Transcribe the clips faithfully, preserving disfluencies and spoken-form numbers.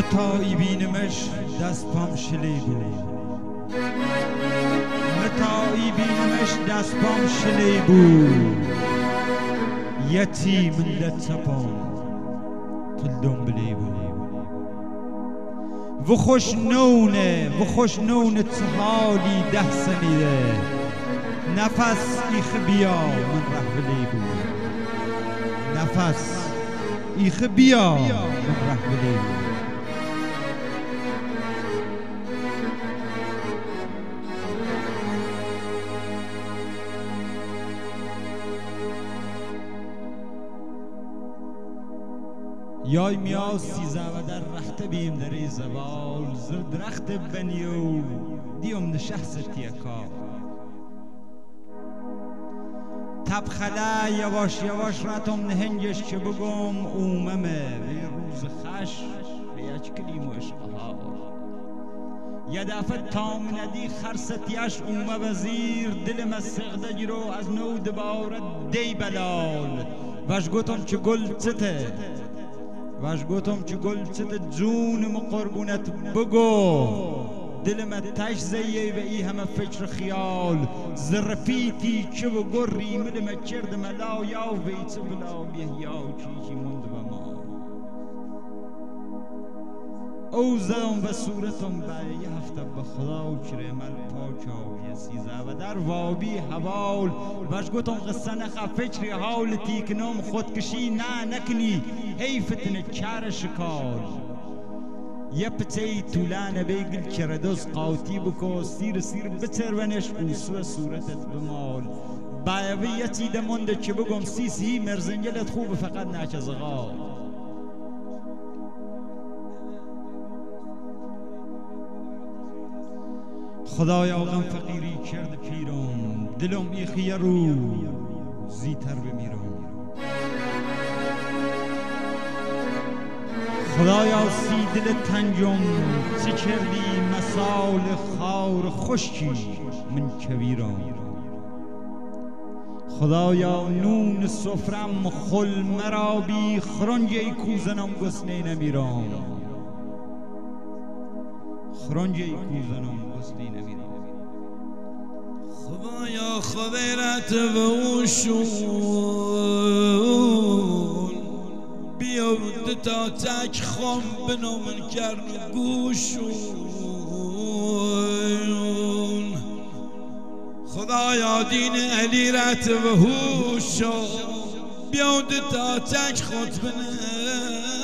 متایی بینمش دست پام شلی بود متایی بینمش دست پام شلی بود یتی من لطپام تلدم بلی بود و خوش نونه و خوش نونه تحالی ده سنیده نفس ایخ بیا من ره بلی بود نفس ایخ بیا من ره بلی بود یای میا سیزه و در رخت بیم دری زوال زر درخت بنیو دیم نشخص تیکا تبخله یواش یواش راتم نهنجش چه بگم اوممه به روز خش به یک کلیم و عشقها یه دفعه تام ندی خرستیش اومه وزیر دلم از سغده گیرو از نو دبارت دی بلال وش گوتم چه گل چته وش گوتم چه گل چته جونم قربونت بگو دلم تش زیه و ای همه فکر خیال زرفیتی چه و گری ملم کرد ملا یا ویت بلا بیه یا چیچی مند و ما او زدم و صورتم به یه هفته به خدا و چره مل پاچا یسیزه و در وابی حوال وش گوتم قصه نخوا فکری حال تیکنم خودکشی نه نکنی حیفتن چار شکال یه پتی طولانه بیگل کردوز قاوتی بکو سیر سیر بترونش اوسو صورتت بمال بایویتی دمونده چه بگم سی سی مرزنگلت خوب فقط ناچه غال خدایا غم فقیری کرد پیرم دلم ایخیه رو زیتر بمیرم خدایا سی دل تنجم چه کردی مسال خار خشکی من کویرم خدایا نون سفرم خل مرابی خرنجی کوزنم گسنه نمیرم خرنجی کوزنم گسنه نمیرم خدایا خبرت و اوشون بیاد تا تک خم بنامن کرد گوشون خدایا دین علی رت و هوشون بیاد تا تک خود بنه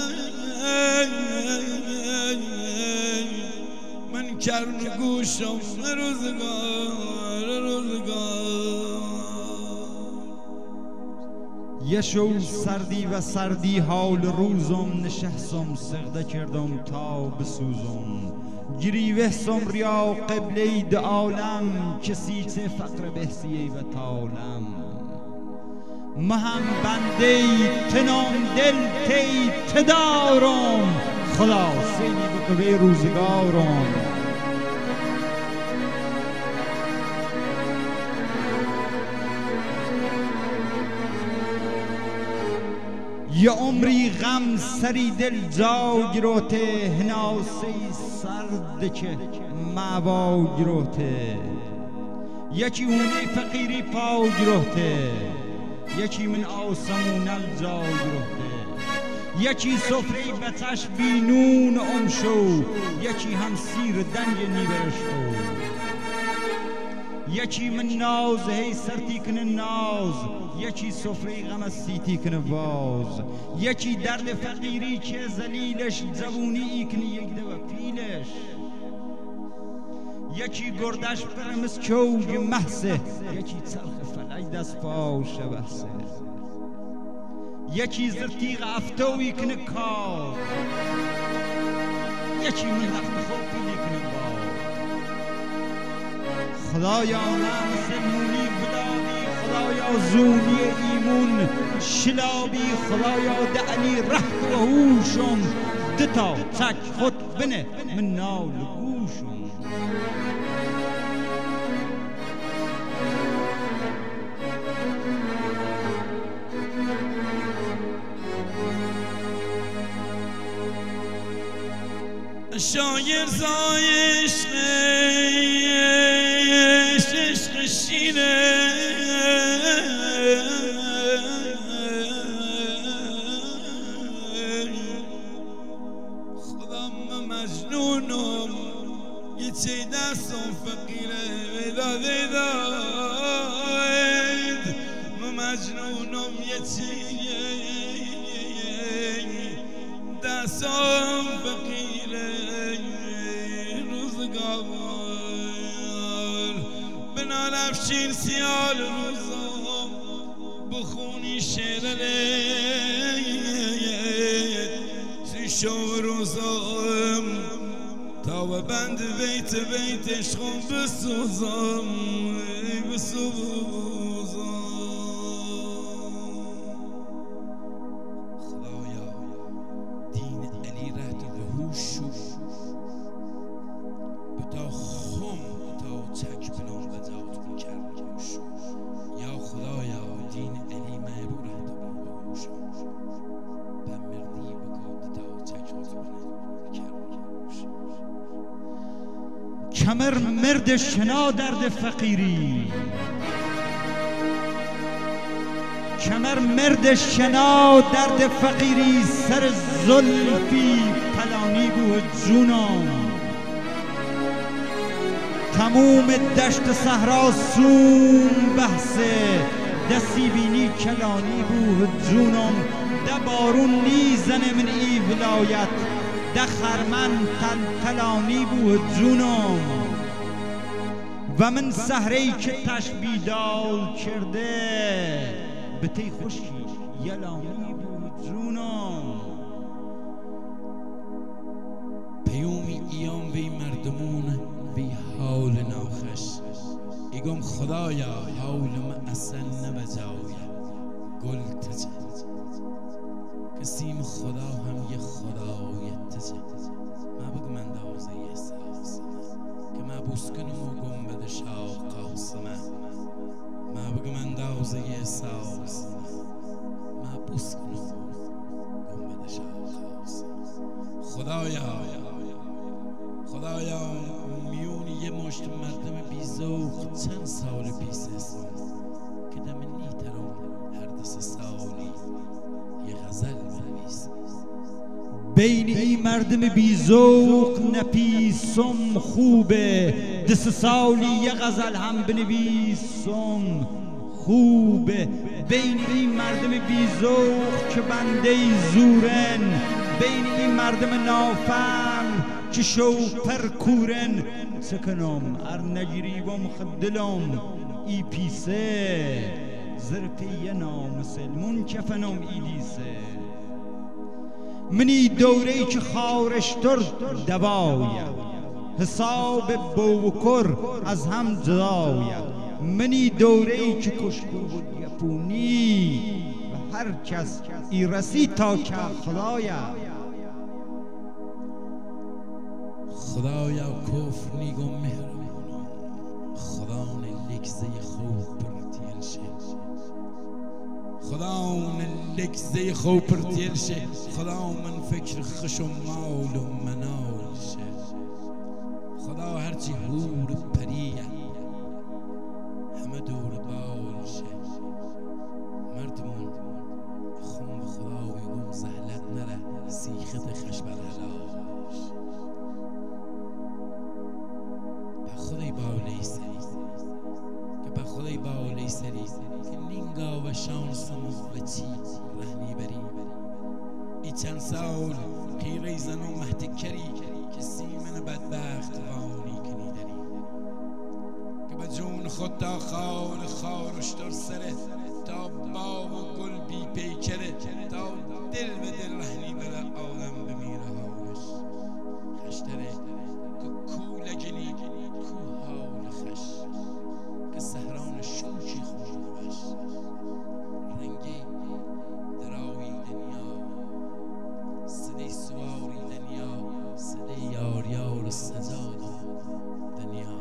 من کرد گوشم روزگار روزگار یشو سردی و سردی حال روزم نشستم سغده کردم تا بسوزم گریوه سم ریا قبله د عالم کسی چه فقر بحثیه و تالم مهم بنده تنام دل تی تدارم خدا سیلی بکوه روزگارم یه عمری غم سری دل جا گروته هناسی سرد که موا گروته یکی اونی فقیری پا گروته یکی من آسمون الجا گروته یکی سفری بتش بینون امشو یکی هم سیر دنج نیبرشو یکی من ناز هی سرتی کنه ناز یکی سفره غم سیتی کنه واز یکی درد فقیری که زلیلش زبونی ای کنه یک دو پیلش یکی گردش پرمز چوگ محسه یکی تلخ فلای دست پاوشه بحثه یکی زرتیغ افتوی کنه کار یکی من لخت خوب پیلی کنه بار خدایا نمسلمونی بلادی خدایا زونی ایمون شلابی خدایا دعلی رحت و هوشم دتا تک خود بنه من نال گوشم شایر زای عشق عشق شیره خودم مجنونم یه چه دستم فقیره داده داد مجنونم یه چه دستم فقیره روزگار بنال افشین سیال روزم بخونی شعر لیت سی شو روزم تا به بند بیت بیت عشقم بسوزم بسوزم خدایا دین علی رهت و هوشو بتا خم بتا چک بنام بدات بکرد گوشو یا خدایا دین علی محبو رهت و هوشو بمردی بکات تا چک بنام کمر مرد شنا درد فقیری کمر مرد شنا درد فقیری سر زلفی پلانی بود جونم تموم دشت صحرا سوم بحثه دستی بینی کلانی بود جونم ده بارون نیزنه من ای ولایت ده خرمن تل تلانی بود جونم و من سهرهی که تشبیدال کرده به تی خوشی یلانی بود جونم پیومی ایام وی مردمون وی حال ناخش ایگم خدایا حال ما اصلا نبجاوی گل تجه کسیم خدا هم یه خدای تجه ما بگم اندازه یه ساسمه که ما بسکنم و گنبد شاق قاسمه ما بگم اندازه یه ساسمه ما بسکنم و گنبد شاق قاسمه خدایا خدایا میونی یه مشت مردم بیزوق چند سال پیش هستم که دم نیترم هر دست سالی یه غزل بنویسم بین این مردم بیزوق نپیسم خوبه دست سالی یه غزل هم بنویسم خوبه بین این مردم بیزوق که بنده زورن بین این مردم نافهم که شوپر کورن سکنم ار نگیریبم خدلم ای پیسه زرپی نامسلمون کفنم ایلیسه منی دورهی که خارشتر دواید حساب بوکر از هم جداید منی دورهی که کشکو بود یپونی و هر کس ای رسی تا که خداید خدایا کفر نیگم مهربونم خدا لکزه خوب پرتیل شه خدا لکزه خوب پرتیل شه خدا من فکر خش و مال و منال شه خدا هرچی هور پریه همه دور بال شه مردمون خون به خدا بگم زهلت نره سیخت خش بر حلاش خدای باولی سری که به خدای باولی سری که نینگا و شانسم و چی رهنی بری ای چند سال قیره زن و محتکری که سیمن بدبخت وانی کنی داری که به جون خود تا خال خارشتر سره تا باو و گل بی پیکره تا دل به دل رهنی بره آدم بمیره حالش خشتره که کولگنی حال خش که سهران شوچی خونه بش رنگی دراوی دنیا صدی سواری دنیا صدی یار یار سجاد دنیا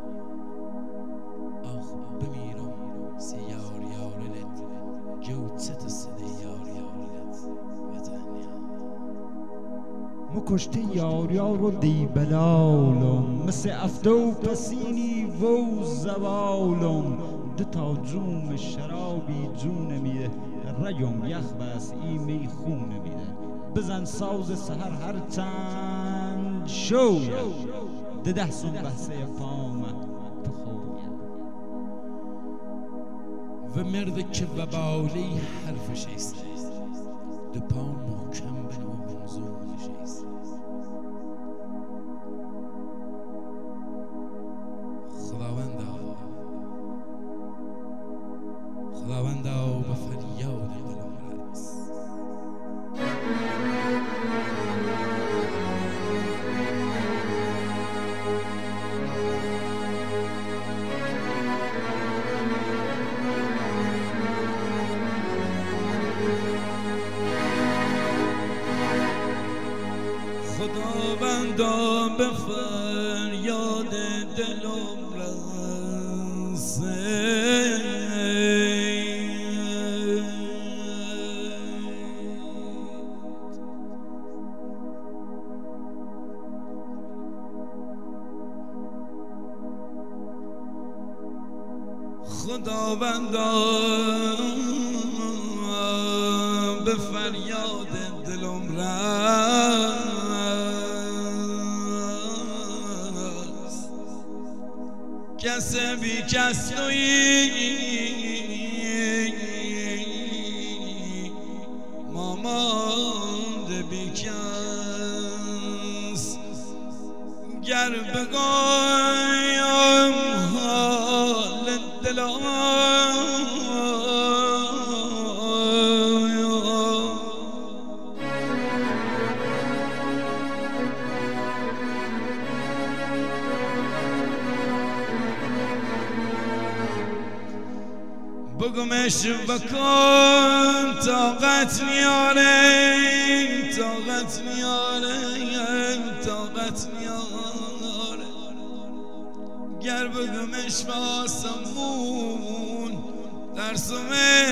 آخ بمیرم سی یار یارلت جو چت صدی یار یارلت و دنیا مکشته یار یار و دی بلالم مثل افتو پسینی و زوالم دو تا جوم شرابی جون نمیده رگم یخ بس ایمی خون نمیده بزن ساز سهر هر چند شویه ده ده سون بحثه پامه بخویه و مرد که وبالی حرفش ایست دو پا محکم بنو منظورش ایست خداوندا خداوندا به فریاد دلم رس خداوندا به فریاد دلم رسه خداوندا به فریاد دلم رس کس بی کس تویی مامانده بی کس گر بگویم حال دلم بگمش بکن طاقت نیاره طاقت نیاره طاقت نیاره گر بگمش واسمون درسمه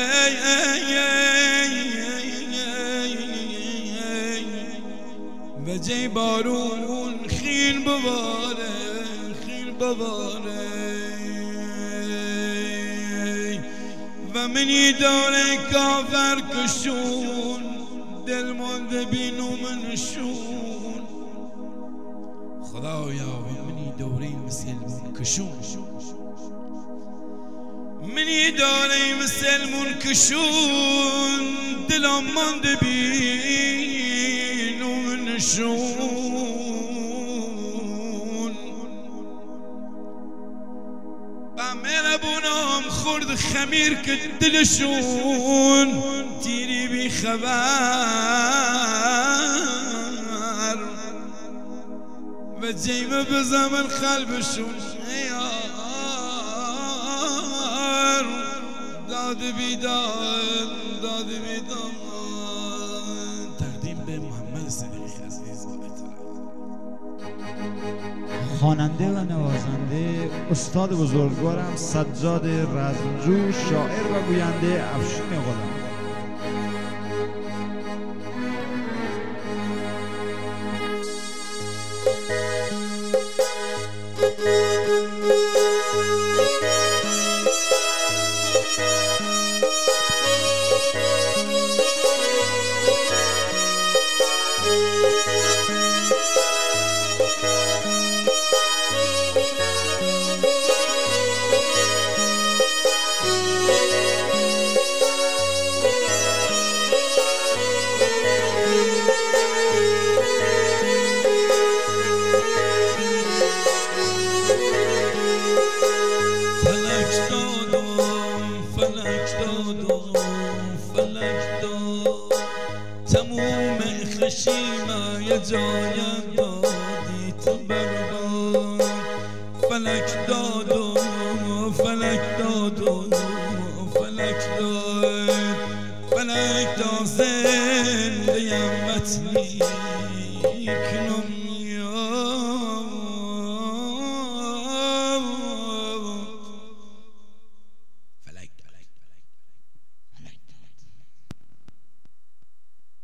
و جای بارون خیل بباره خیل بباره و منی داره کافر کشون دل مانده بینو منشون خدایا و منی دوره مسلمون کشون منی داره مسلمون کشون دلم مانده بینو منشون مهربونم خورد خمیر که دلشون تیری بی خبر و جیمه به زمن قلبشون یار داد بیداد داد بیداد تقدیم به محمد صدیق عزیز با احترام خواننده و نوازنده استاد بزرگوارم سجاد رزمجو شاعر و گوینده افشین غلام تموم خشیمه یه جایم دادی تو برباد فلک داد و فلک داد و فلک داد فلک داد زنده یم متنی